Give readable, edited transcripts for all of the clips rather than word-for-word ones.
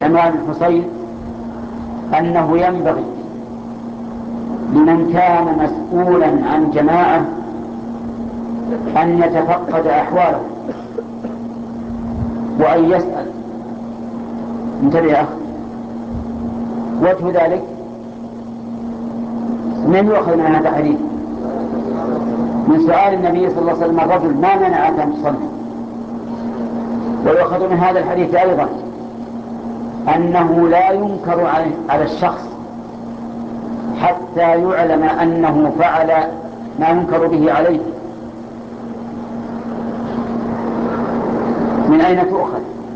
عمران الحصين أنه ينبغي لمن كان مسؤولا عن جماعة أن يتفقد أحواله وأن يسأل. انتبه يا أخي، وجه ذلك من يؤخذ من هذا الحديث؟ من سؤال النبي صلى الله عليه وسلم الرجل ما منعك أن تصلي. ويؤخذ من هذا الحديث أيضا أنه لا ينكر على الشخص حتى يعلم أنه فعل ما ينكر به عليه. من أين تؤخذ؟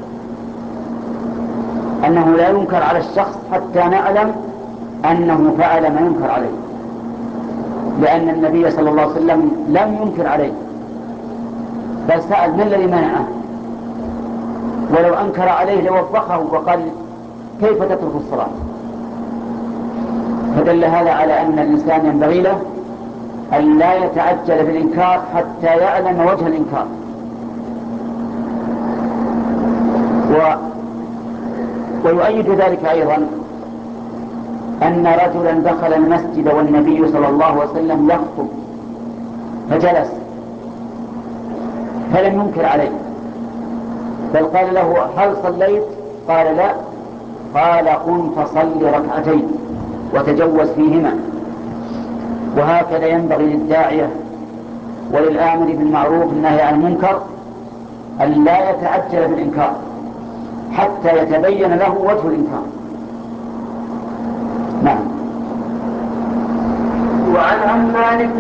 أنه لا ينكر على الشخص حتى نعلم أنه فعل ما ينكر عليه، لأن النبي صلى الله عليه وسلم لم ينكر عليه بل سأل من الذي منعه، ولو أنكر عليه لوبخه وقال كيف تترك الصلاة. فدل هذا على أن الإنسان ينبغي له أن لا يتعجل بالإنكار حتى يعلم وجه الإنكار. ويؤيد ذلك أيضا أن رجلا دخل المسجد والنبي صلى الله عليه وسلم يخطب فجلس فلم ينكر عليه، بل قال له هل صليت؟ قال لا. قال قم فصل ركعتين وتجوز فيهما. وهكذا ينبغي للداعية وللآمر بالمعروف والنهي عن المنكر أن لا يتعجل بالإنكار حتى يتبين له وجه الإنكار. نعم. وعن مالك